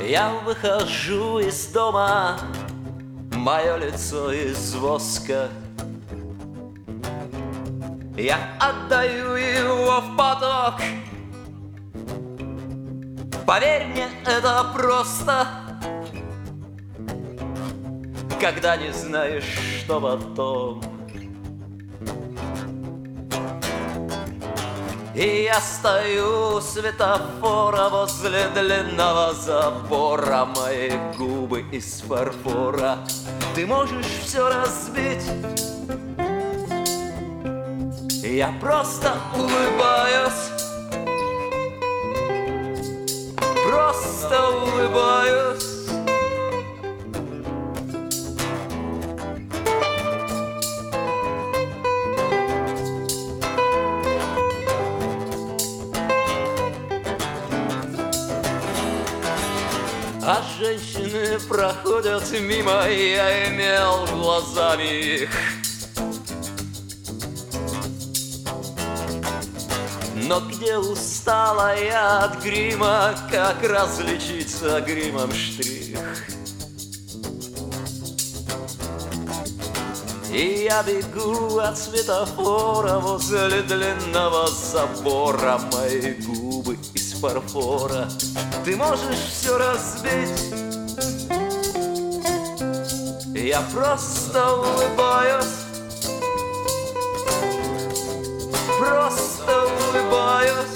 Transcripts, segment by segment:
Я выхожу из дома, мое лицо из воска. Я отдаю его в поток. Поверь мне, это просто, когда не знаешь, что потом. И я стою у светофора возле длинного забора. Мои губы из фарфора. Ты можешь все разбить. Я просто улыбаюсь. Просто улыбаюсь. А женщины проходят мимо, я имел глазами их. Но где устала я от грима, как различить за гримом штрих? И я бегу от светофора возле длинного забора. Мои губы из фарфора. Ты можешь все разбить. Я просто улыбаюсь. Просто улыбаюсь.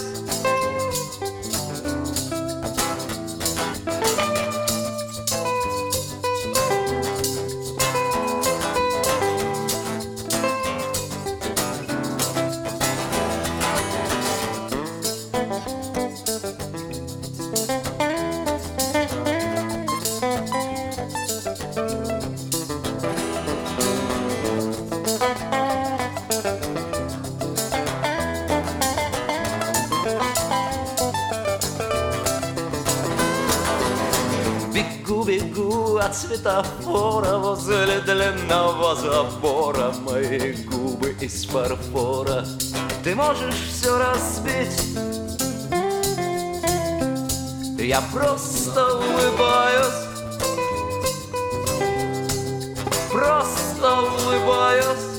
Бегу от светофора возле длинного забора. Мои губы из фарфора. Ты можешь все разбить. Я просто улыбаюсь. Просто улыбаюсь.